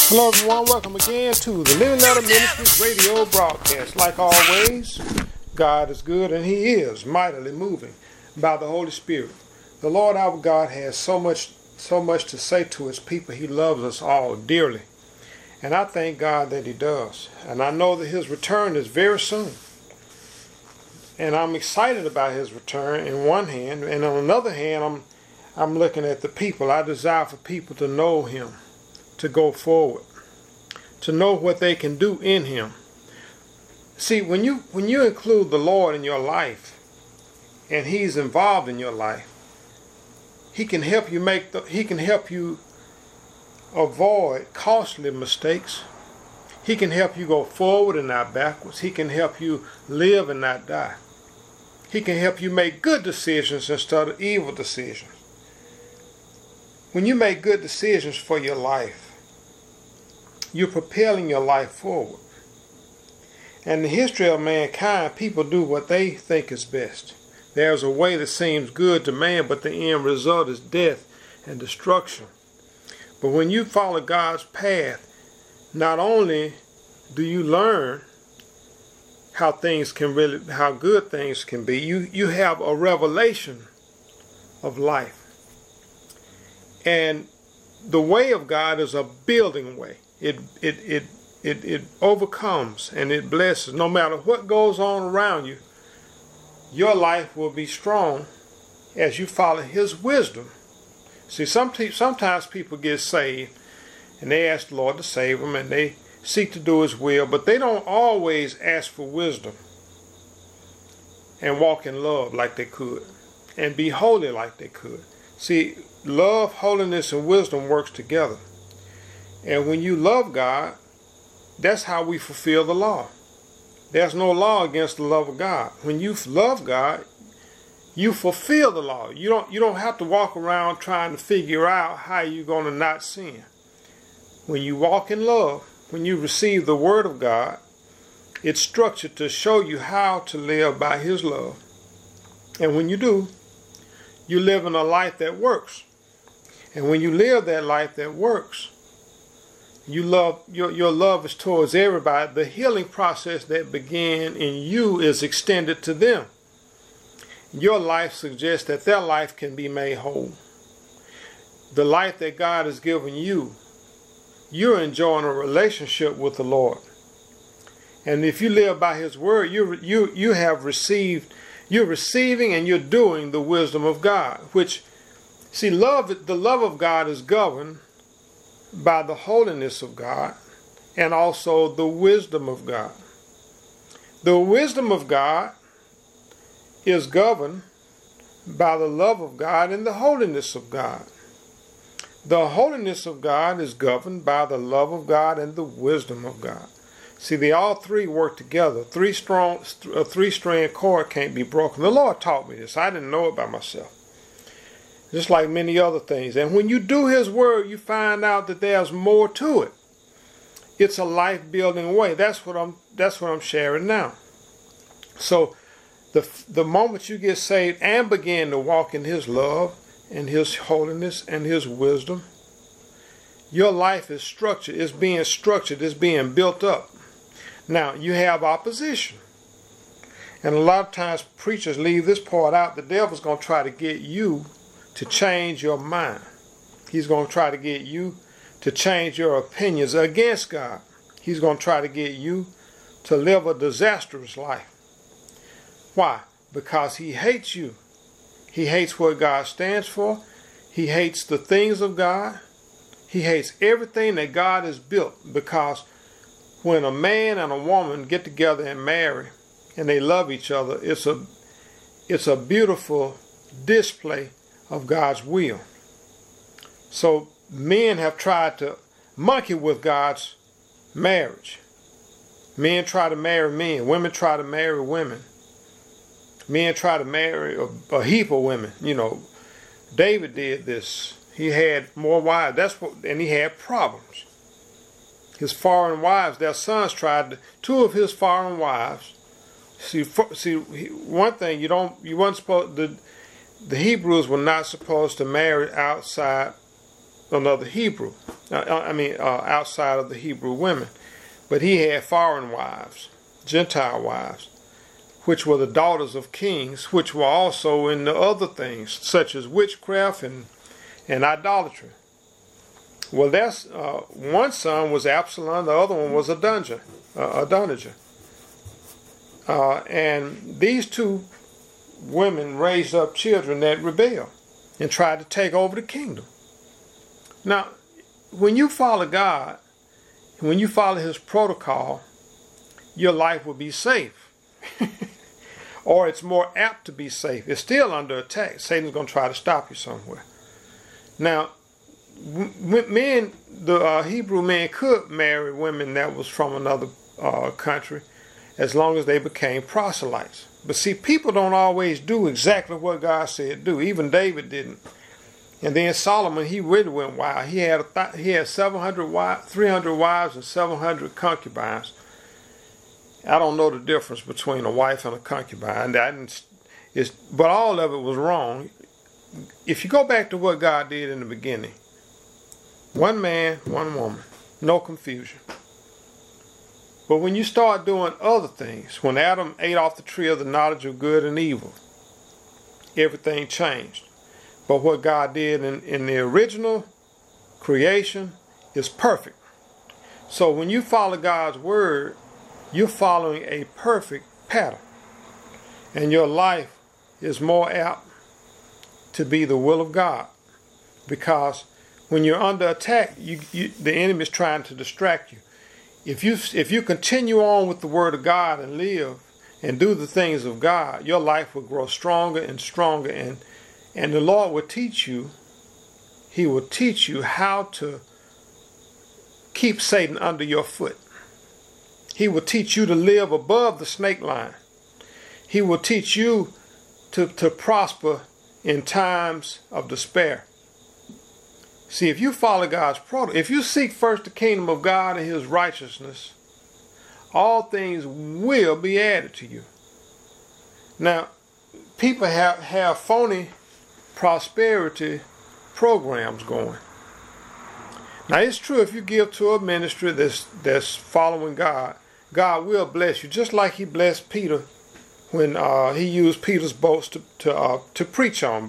Hello everyone, welcome again to the Living Letter Ministries radio broadcast. Like always, God is good and He is mightily moving by the Holy Spirit. The Lord our God has so much to say to His people. He loves us all dearly. And I thank God that He does. And I know that His return is very soon. And I'm excited about His return in one hand. And on another hand, I'm looking at the people. I desire for people to know Him, to go forward, to know what they can do in Him. See, when you include the Lord in your life, and He's involved in your life, He can help you avoid costly mistakes. He can help you go forward and not backwards. He can help you live and not die. He can help you make good decisions instead of evil decisions. When you make good decisions for your life, you're propelling your life forward. And in the history of mankind, people do what they think is best. There's a way that seems good to man, but the end result is death and destruction. But when you follow God's path, not only do you learn how good things can be, you have a revelation of life. And the way of God is a building way. It overcomes and it blesses. No matter what goes on around you, your life will be strong as you follow His wisdom. See, sometimes people get saved and they ask the Lord to save them and they seek to do His will, but they don't always ask for wisdom and walk in love like they could and be holy like they could. See, love, holiness, and wisdom works together. And when you love God, that's how we fulfill the law. There's no law against the love of God. When you love God, you fulfill the law. You don't have to walk around trying to figure out how you're going to not sin. When you walk in love, when you receive the Word of God, it's structured to show you how to live by His love. And when you do, you live in a life that works. And when you live that life that works, your love is towards everybody. The healing process that began in you is extended to them. Your life suggests that their life can be made whole. The life that God has given you, you're enjoying a relationship with the Lord. And if you live by His word, you're receiving and you're doing the wisdom of God. Which, see, the love of God is governed by the holiness of God and also the wisdom of God. The wisdom of God is governed by the love of God and the holiness of God. The holiness of God is governed by the love of God and the wisdom of God. See, they all three work together. A three-strand cord can't be broken. The Lord taught me this. I didn't know it by myself. Just like many other things. And when you do His word, you find out that there's more to it. It's a life-building way. That's what I'm sharing now. So the moment you get saved and begin to walk in His love and His holiness and His wisdom, your life is structured. It's being built up. Now, you have opposition. And a lot of times preachers leave this part out. The devil's going to try to get you to change your mind. He's going to try to get you to change your opinions against God. He's going to try to get you to live a disastrous life. Why? Because he hates you. He hates what God stands for. He hates the things of God. He hates everything that God has built. Because when a man and a woman get together and marry and they love each other, it's a beautiful display of God's will. So men have tried to monkey with God's marriage. Men try to marry men. Women try to marry women. Men try to marry a heap of women. You know, David did this. He had more wives. And he had problems. His foreign wives, their sons two of his foreign wives. See, one thing you weren't supposed to. The Hebrews were not supposed to marry outside another Hebrew. outside of the Hebrew women. But he had foreign wives, Gentile wives, which were the daughters of kings, which were also in the other things, such as witchcraft and idolatry. Well, that's one son was Absalom, the other one was Adonijah. And these two women raised up children that rebelled and tried to take over the kingdom. Now, when you follow God, when you follow His protocol, your life will be safe. Or it's more apt to be safe. It's still under attack. Satan's going to try to stop you somewhere. Now, the Hebrew men could marry women that was from another country as long as they became proselytes. But see, people don't always do exactly what God said do. Even David didn't. And then Solomon, he really went wild. He had 300 wives and 700 concubines. I don't know the difference between a wife and a concubine. But all of it was wrong. If you go back to what God did in the beginning, one man, one woman, no confusion. But when you start doing other things, when Adam ate off the tree of the knowledge of good and evil, everything changed. But what God did in the original creation is perfect. So when you follow God's word, you're following a perfect pattern. And your life is more apt to be the will of God. Because when you're under attack, the enemy is trying to distract you. If you continue on with the word of God and live and do the things of God, your life will grow stronger and stronger, and the Lord will teach you. He will teach you how to keep Satan under your foot. He will teach you to live above the snake line. He will teach you to prosper in times of despair. See, if you follow God's protocol, if you seek first the kingdom of God and His righteousness, all things will be added to you. Now, people have phony prosperity programs going. Now, it's true, if you give to a ministry that's following God, God will bless you, just like He blessed Peter when He used Peter's boats to preach on.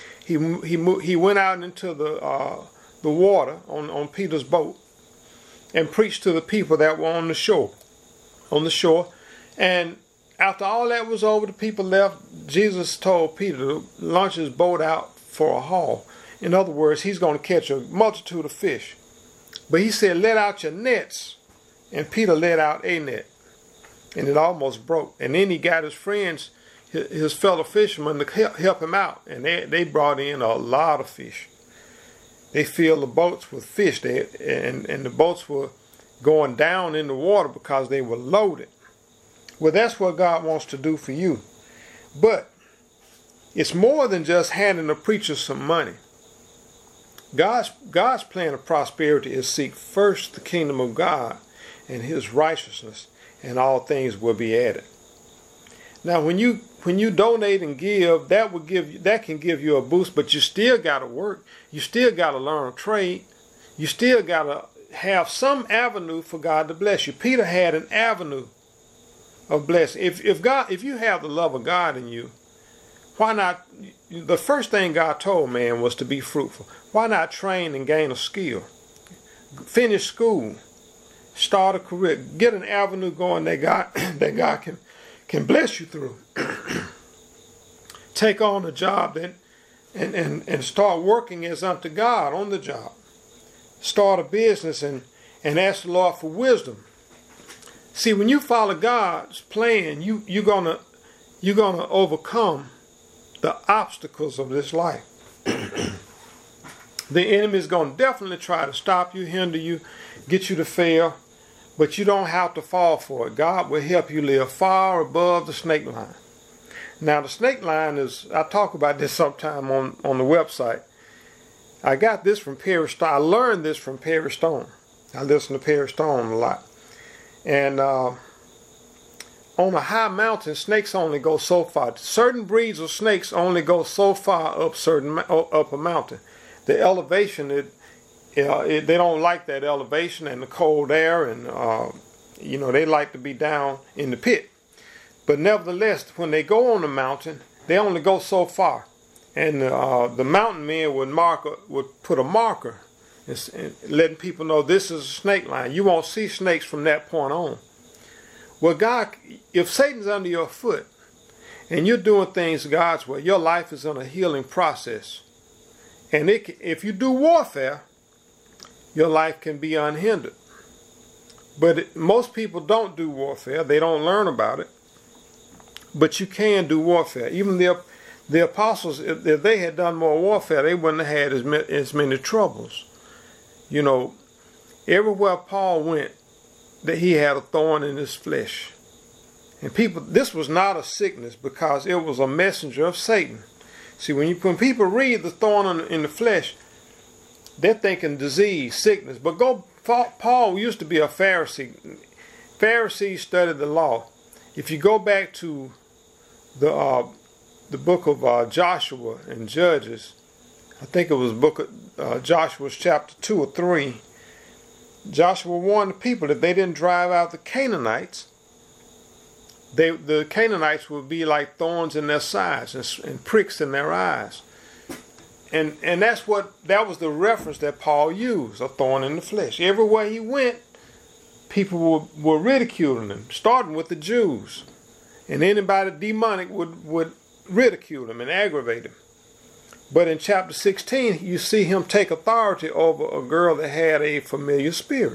He went out into the water on Peter's boat and preached to the people that were on the shore. And after all that was over, the people left. Jesus told Peter to launch his boat out for a haul. In other words, he's going to catch a multitude of fish. But he said, let out your nets. And Peter let out a net. And it almost broke. And then he got his friends, his fellow fishermen, to help him out. And they brought in a lot of fish. They filled the boats with fish. And the boats were going down in the water because they were loaded. Well, that's what God wants to do for you. But it's more than just handing a preacher some money. God's plan of prosperity is seek first the kingdom of God and His righteousness, and all things will be added. Now, when you donate and give, that can give you a boost, but you still got to work. You still got to learn a trade. You still got to have some avenue for God to bless you. Peter had an avenue of blessing. If you have the love of God in you, why not? The first thing God told man was to be fruitful. Why not train and gain a skill? Finish school. Start a career. Get an avenue going that God can bless you through. Take on a job and start working as unto God on the job. Start a business and ask the Lord for wisdom. See, when you follow God's plan, you're gonna overcome the obstacles of this life. The enemy is going to definitely try to stop you, hinder you, get you to fail, but you don't have to fall for it. God will help you live far above the snake line. Now, the snake line is, I talk about this sometime on the website. I got this from Perry Stone. I learned this from Perry Stone. I listen to Perry Stone a lot. And on a high mountain, snakes only go so far. Certain breeds of snakes only go so far up a mountain. The elevation They don't like that elevation and the cold air, and they like to be down in the pit. But nevertheless, when they go on the mountain, they only go so far, and the mountain men would put a marker, and letting people know this is a snake line. You won't see snakes from that point on. Well, God, if Satan's under your foot and you're doing things God's way, your life is in a healing process. And if you do warfare, your life can be unhindered. But most people don't do warfare. They don't learn about it. But you can do warfare. Even the apostles, if they had done more warfare, they wouldn't have had as many troubles. Everywhere Paul went, that he had a thorn in his flesh. And this was not a sickness, because it was a messenger of Satan. See, when people read the thorn in the flesh, they're thinking disease, sickness. But Paul used to be a Pharisee. Pharisees studied the law. If you go back to the book of Joshua and Judges, I think it was book of Joshua chapter 2 or 3, Joshua warned the people that they didn't drive out the Canaanites, the Canaanites would be like thorns in their sides and pricks in their eyes. And that was the reference that Paul used, a thorn in the flesh. Everywhere he went, people were ridiculing him, starting with the Jews. And anybody demonic would ridicule him and aggravate him. But in chapter 16, you see him take authority over a girl that had a familiar spirit.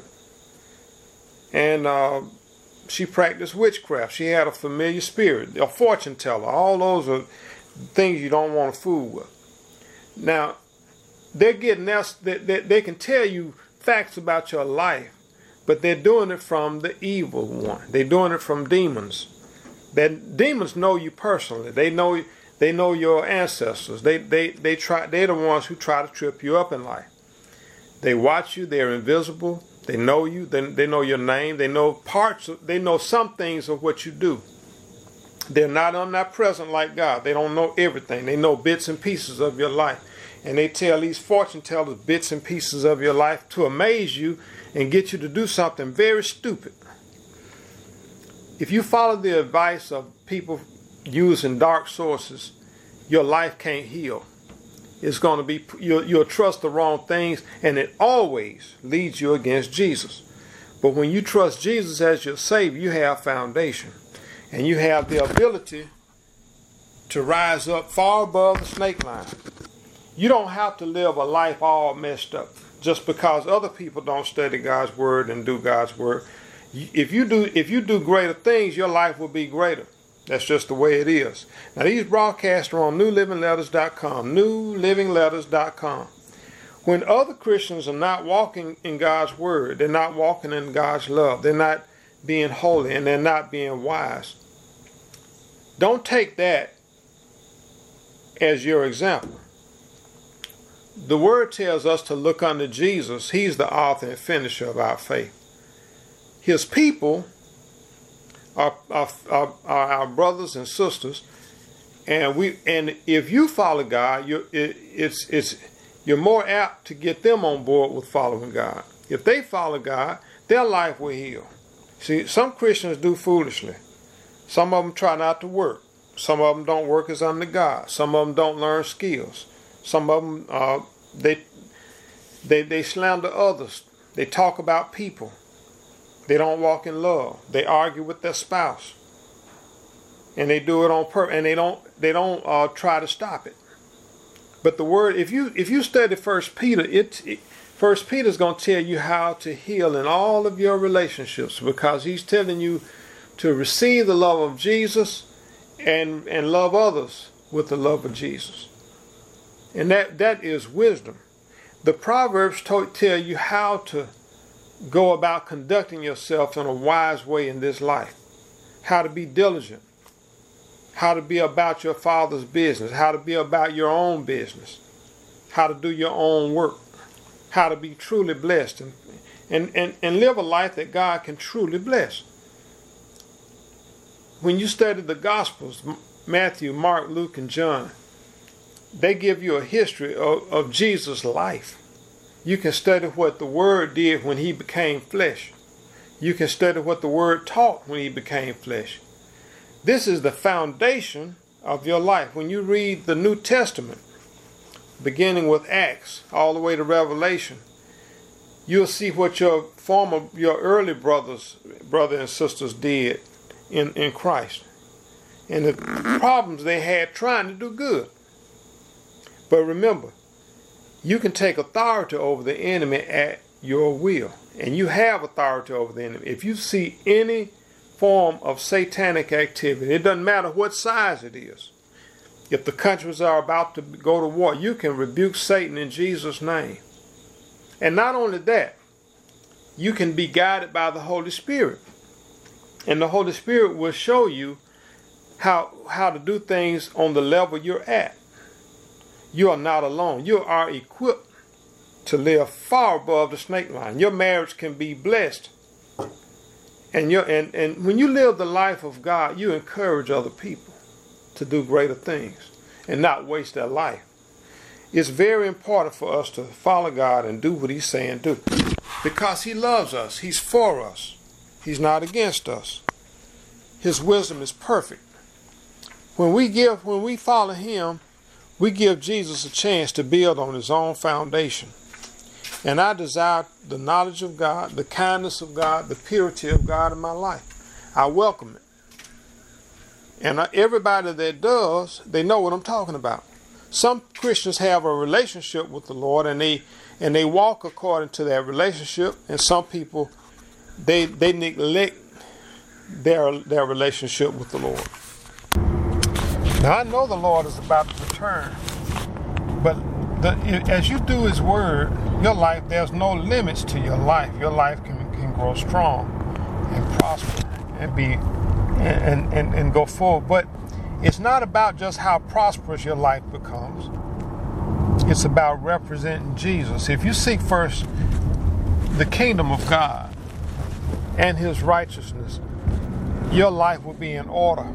And she practiced witchcraft. She had a familiar spirit, a fortune teller. All those are things you don't want to fool with. Now, they're getting us. They can tell you facts about your life, but they're doing it from the evil one. They're doing it from demons. That demons know you personally. They know your ancestors. They're the ones who try to trip you up in life. They watch you. They're invisible. They know you. They know your name. They know they know some things of what you do. They're not omnipresent like God. They don't know everything. They know bits and pieces of your life. And they tell these fortune tellers bits and pieces of your life to amaze you and get you to do something very stupid. If you follow the advice of people using dark sources, your life can't heal. It's going to be, you'll trust the wrong things, and it always leads you against Jesus. But when you trust Jesus as your Savior, you have foundation. And you have the ability to rise up far above the snake line. You don't have to live a life all messed up just because other people don't study God's Word and do God's Word. If you do greater things, your life will be greater. That's just the way it is. Now, these broadcasts are on newlivingletters.com, newlivingletters.com. When other Christians are not walking in God's Word, they're not walking in God's love, they're not being holy, and they're not being wise, don't take that as your example. The Word tells us to look unto Jesus. He's the author and finisher of our faith. His people are our brothers and sisters, and if you follow God, you're more apt to get them on board with following God. If they follow God, their life will heal. See, some Christians do foolishly. Some of them try not to work. Some of them don't work as unto God. Some of them don't learn skills. Some of them they slander others. They talk about people. They don't walk in love. They argue with their spouse, and they do it on purpose. And they don't try to stop it. But the Word, if you study 1 Peter, 1 Peter is going to tell you how to heal in all of your relationships, because he's telling you to receive the love of Jesus and love others with the love of Jesus. And that is wisdom. The Proverbs tell you how to go about conducting yourself in a wise way in this life. How to be diligent. How to be about your Father's business. How to be about your own business. How to do your own work. How to be truly blessed and live a life that God can truly bless. When you study the Gospels, Matthew, Mark, Luke, and John, they give you a history of Jesus' life. You can study what the Word did when He became flesh. You can study what the Word taught when He became flesh. This is the foundation of your life. When you read the New Testament, beginning with Acts all the way to Revelation, you'll see what your early brothers and sisters did in Christ, and the problems they had trying to do good. But remember, you can take authority over the enemy at your will, and you have authority over the enemy. If you see any form of satanic activity, it doesn't matter what size it is. If the countries are about to go to war, you can rebuke Satan in Jesus' name. And not only that, you can be guided by the Holy Spirit. And the Holy Spirit will show you how to do things on the level you're at. You are not alone. You are equipped to live far above the snake line. Your marriage can be blessed. And when you live the life of God, you encourage other people to do greater things and not waste their life. It's very important for us to follow God and do what He's saying do, because He loves us. He's for us. He's not against us. His wisdom is perfect. When we follow Him, we give Jesus a chance to build on His own foundation. And I desire the knowledge of God, the kindness of God, the purity of God in my life. I welcome it. And everybody that does, they know what I'm talking about. Some Christians have a relationship with the Lord, and they walk according to that relationship. And some people, they neglect their relationship with the Lord. Now, I know the Lord is about to return, but as you do His word, your life, there's no limits to your life. Your life can grow strong and prosper and be and go forward. But it's not about just how prosperous your life becomes. It's about representing Jesus. If you seek first the kingdom of God and His righteousness, your life will be in order.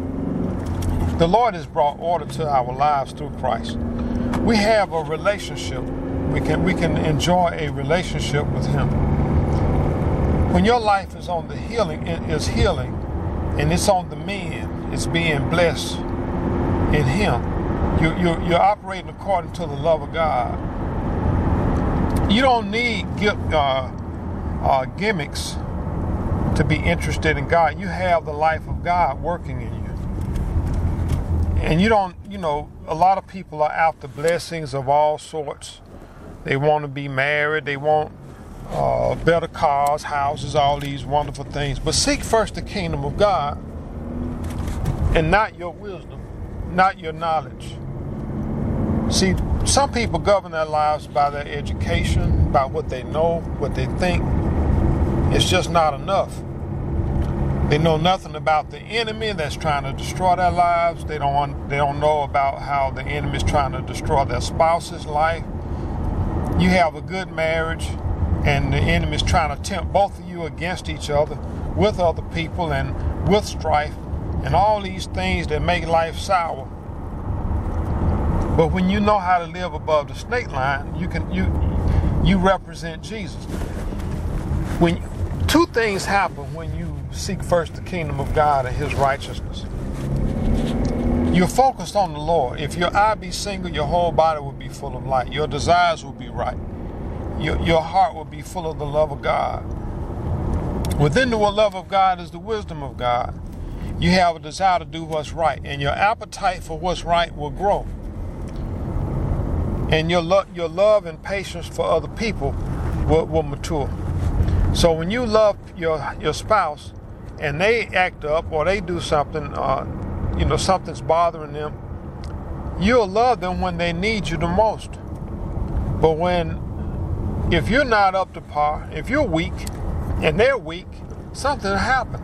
The Lord has brought order to our lives through Christ. We have a relationship. We can enjoy a relationship with Him. When your life is on the healing, and it's on the mend, it's being blessed in Him. You're operating according to the love of God. You don't need gimmicks to be interested in God. You have the life of God working in you. And you don't, a lot of people are after blessings of all sorts. They want to be married. They want better cars, houses, all these wonderful things. But seek first the kingdom of God, and not your wisdom, not your knowledge. See, some people govern their lives by their education, by what they know, what they think. It's just not enough. They know nothing about the enemy that's trying to destroy their lives. They don't know about how the enemy is trying to destroy their spouse's life. You have a good marriage, and the enemy is trying to tempt both of you against each other, with other people, and with strife, and all these things that make life sour. But when you know how to live above the snake line, you represent Jesus. When two things happen when you seek first the kingdom of God and His righteousness. You're focused on the Lord. If your eye be single, your whole body will be full of light. Your desires will be right. Your heart will be full of the love of God. Within the love of God is the wisdom of God. You have a desire to do what's right, and your appetite for what's right will grow. And your love and patience for other people will mature. So when you love your spouse and they act up or they do something, something's bothering them, you'll love them when they need you the most. But if you're not up to par, if you're weak and they're weak, something will happen.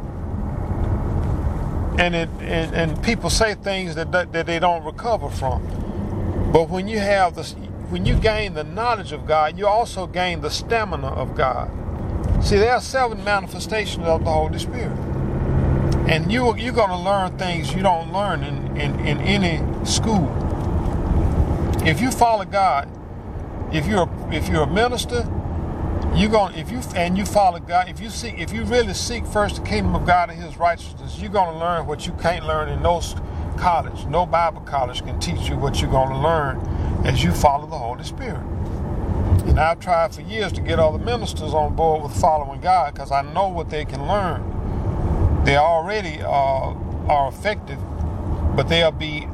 And people say things that they don't recover from. But when you gain the knowledge of God, you also gain the stamina of God. See, there are 7 manifestations of the Holy Spirit. And you're going to learn things you don't learn in any school. If you follow God, if you're a minister, you follow God, if you really seek first the kingdom of God and His righteousness, you're gonna learn what you can't learn in no college. No Bible college can teach you what you're gonna learn as you follow the Holy Spirit. And I've tried for years to get other ministers on board with following God because I know what they can learn. They already are effective, but they'll be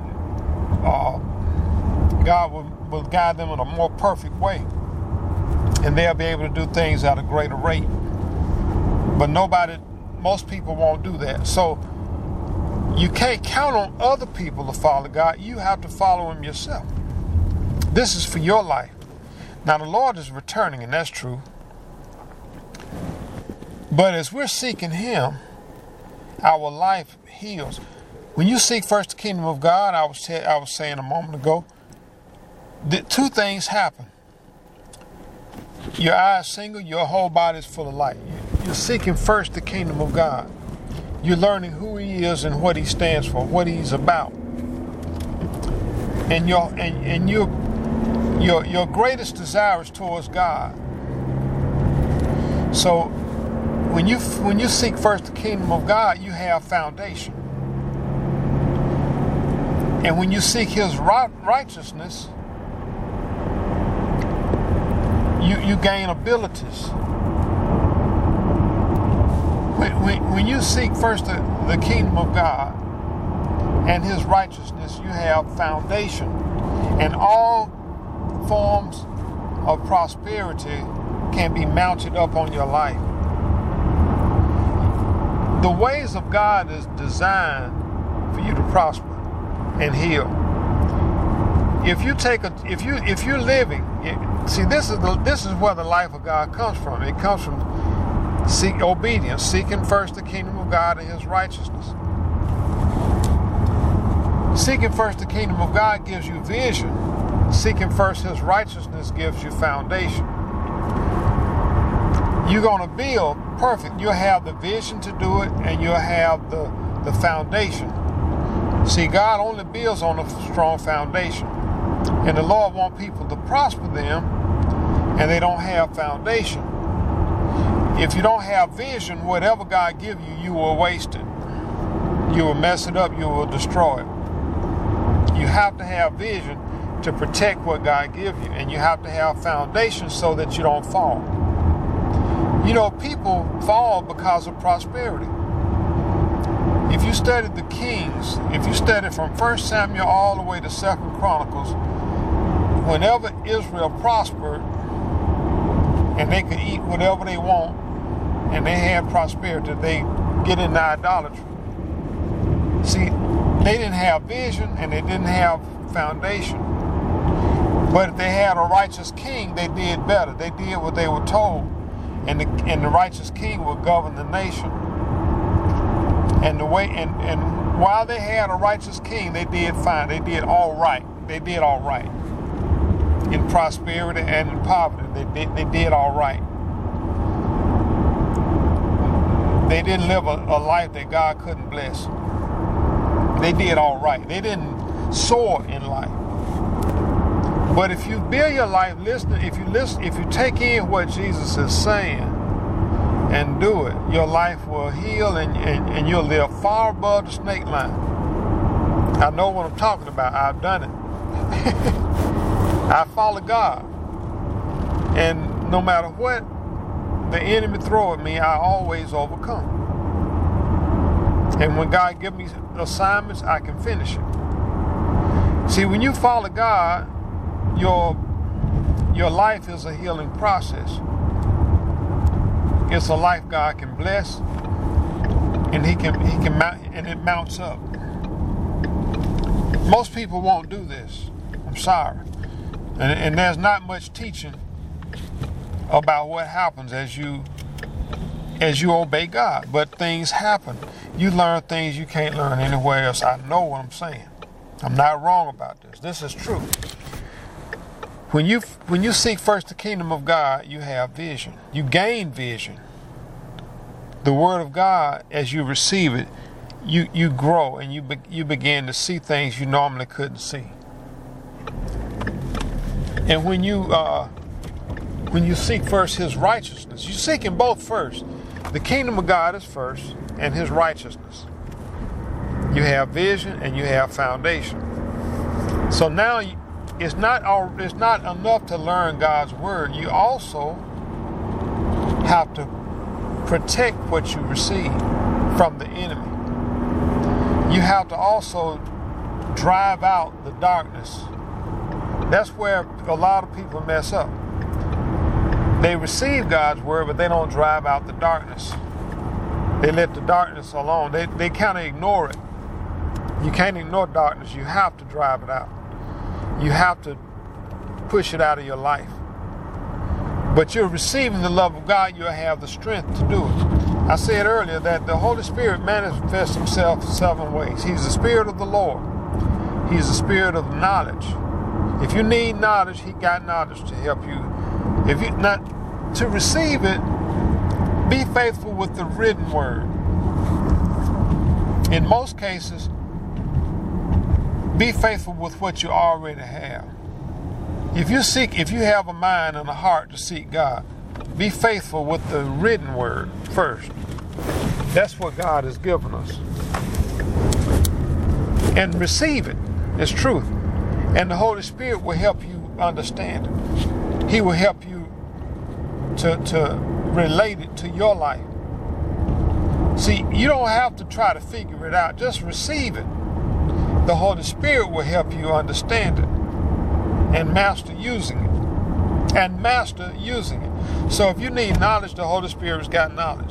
God will guide them in a more perfect way. And they'll be able to do things at a greater rate. But most people won't do that. So you can't count on other people to follow God. You have to follow Him yourself. This is for your life. Now the Lord is returning, and that's true. But as we're seeking Him, our life heals. When you seek first the kingdom of God, I was saying a moment ago, two things happen. Your eye is single, your whole body is full of light. You're seeking first the kingdom of God. You're learning who He is and what He stands for, what He's about. And your greatest desire is towards God. So when you seek first the kingdom of God, you have foundation. And when you seek His righteousness, you gain abilities. When you seek first the kingdom of God and His righteousness, you have foundation. And all forms of prosperity can be mounted up on your life. The ways of God is designed for you to prosper and heal. If you're living, see, this is where the life of God comes from. It comes from obedience, seeking first the kingdom of God and His righteousness. Seeking first the kingdom of God gives you vision. Seeking first His righteousness gives you foundation. You're going to build perfect. You'll have the vision to do it, and you'll have the foundation. See, God only builds on a strong foundation. And the Lord wants people to prosper them, and they don't have foundation. If you don't have vision, whatever God gives you, you will waste it. You will mess it up. You will destroy it. You have to have vision to protect what God gives you, and you have to have foundation so that you don't fall. You know, people fall because of prosperity. If you study the Kings, if you study from 1 Samuel all the way to 2 Chronicles, whenever Israel prospered and they could eat whatever they want and they had prosperity, they get into idolatry. See, they didn't have vision and they didn't have foundation. But if they had a righteous king, they did better. They did what they were told. And the righteous king would govern the nation. And while they had a righteous king, they did fine. They did all right. They did all right. In prosperity and in poverty, they did all right. They didn't live a life that God couldn't bless. They did all right. They didn't soar in life. But if you build your life listening, if you take in what Jesus is saying and do it, your life will heal and you'll live far above the snake line. I know what I'm talking about. I've done it. I follow God. And no matter what the enemy throw at me, I always overcome. And when God gives me assignments, I can finish it. See, when you follow God, your life is a healing process. It's a life God can bless, and He can mount, and it mounts up. Most people won't do this. I'm sorry, and there's not much teaching about what happens as you obey God. But things happen. You learn things you can't learn anywhere else. I know what I'm saying. I'm not wrong about this. This is true. When you seek first the kingdom of God, you have vision. You gain vision. The word of God, as you receive it, you grow and you begin to see things you normally couldn't see. And when you seek first his righteousness, you seek him both first. The kingdom of God is first, and his righteousness. You have vision and you have foundation. So now it's not enough to learn God's word. You also have to protect what you receive from the enemy. You have to also drive out the darkness. That's where a lot of people mess up. They receive God's word, but they don't drive out the darkness. They let the darkness alone. They kind of ignore it. You can't ignore darkness. You have to drive it out. You have to push it out of your life. But you're receiving the love of God, you'll have the strength to do it. I said earlier that the Holy Spirit manifests himself 7 ways. He's the Spirit of the Lord. He's the Spirit of knowledge. If you need knowledge, he got knowledge to help you. If you not to receive it, be faithful with the written word. In most cases, be faithful with what you already have. If you have a mind and a heart to seek God, be faithful with the written word first. That's what God has given us. And receive it as truth. And the Holy Spirit will help you understand it. He will help you to relate it to your life. See, you don't have to try to figure it out. Just receive it. The Holy Spirit will help you understand it and master using it. So if you need knowledge, the Holy Spirit's got knowledge.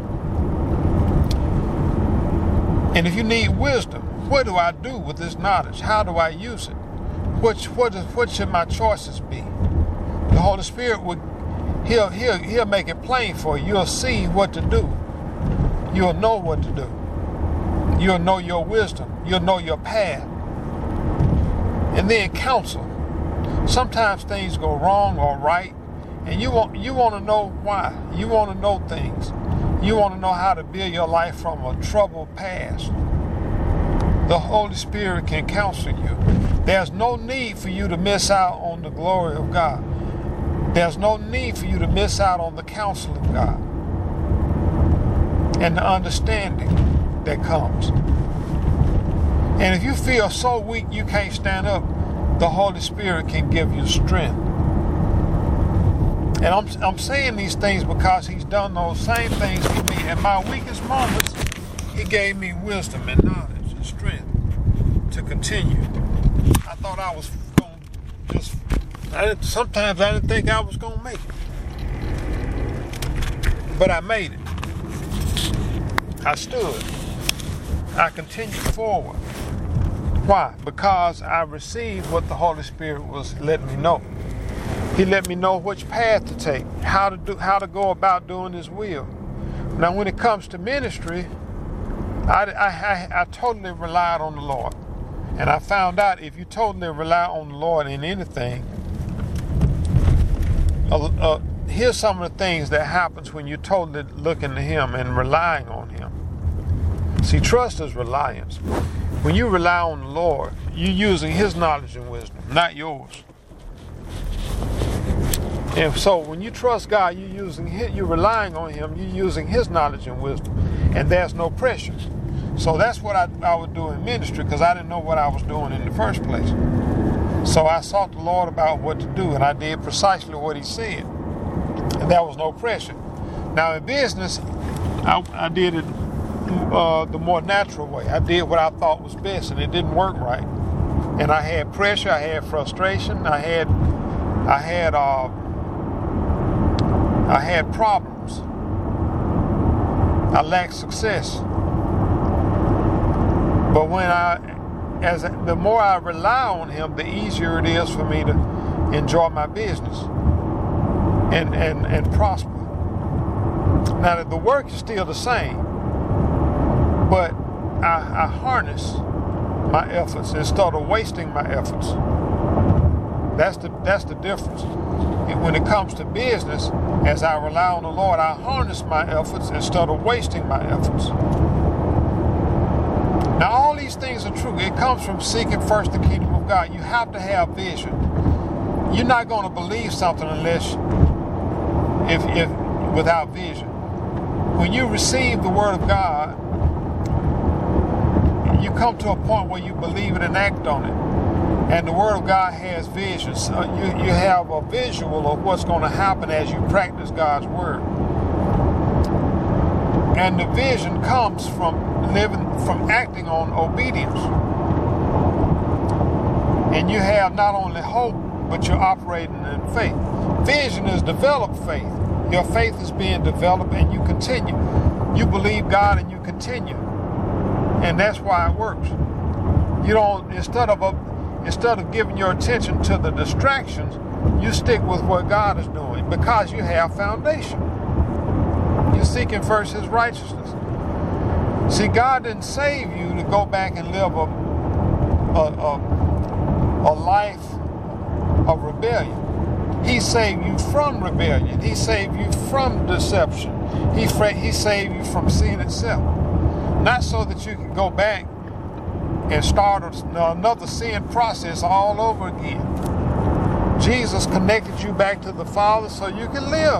And if you need wisdom, what do I do with this knowledge? How do I use it? What should my choices be? The Holy Spirit he'll make it plain for you. You'll see what to do. You'll know what to do. You'll know your wisdom. You'll know your path. And then counsel. Sometimes things go wrong or right, and you want to know why. You want to know things. You want to know how to build your life from a troubled past. The Holy Spirit can counsel you. There's no need for you to miss out on the glory of God. There's no need for you to miss out on the counsel of God and the understanding that comes. And if you feel so weak you can't stand up, the Holy Spirit can give you strength. And I'm saying these things because he's done those same things for me. In my weakest moments, he gave me wisdom and knowledge and strength to continue. I thought I was going to sometimes I didn't think I was going to make it. But I made it. I stood. I continued forward. Why? Because I received what the Holy Spirit was letting me know. He let me know which path to take, how to go about doing his will. Now when it comes to ministry, I totally relied on the Lord. And I found out if you totally rely on the Lord in anything, here's some of the things that happens when you're totally looking to him and relying on him. See, trust is reliance. When you rely on the Lord, you're using his knowledge and wisdom, not yours. And so when you trust God, you're relying on him, you're using his knowledge and wisdom, and there's no pressure. So that's what I would do in ministry, because I didn't know what I was doing in the first place. So I sought the Lord about what to do, and I did precisely what he said. And there was no pressure. Now in business, I did it the more natural way. I did what I thought was best, and it didn't work right. And I had pressure, I had frustration, I had problems. I lacked success. But the more I rely on him, the easier it is for me to enjoy my business and prosper. Now the work is still the same, but I harness my efforts instead of wasting my efforts. That's the difference. And when it comes to business, as I rely on the Lord, I harness my efforts instead of wasting my efforts. Now all these things are true. It comes from seeking first the kingdom of God. You have to have vision. You're not going to believe something unless if without vision. When you receive the Word of God, you come to a point where you believe it and act on it. And the Word of God has vision. So you have a visual of what's going to happen as you practice God's Word. And the vision comes from acting on obedience. And you have not only hope, but you're operating in faith. Vision is developed faith. Your faith is being developed and you continue. You believe God and you continue. And that's why it works. You don't, instead of giving your attention to the distractions, you stick with what God is doing because you have foundation. You're seeking first His righteousness. See, God didn't save you to go back and live a life of rebellion. He saved you from rebellion. He saved you from deception. He saved you from sin itself. Not so that you can go back and start another sin process all over again. Jesus connected you back to the Father so you can live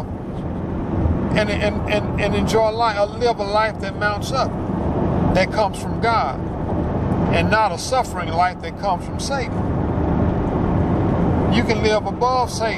and enjoy life, live a life that mounts up, that comes from God, and not a suffering life that comes from Satan. You can live above Satan.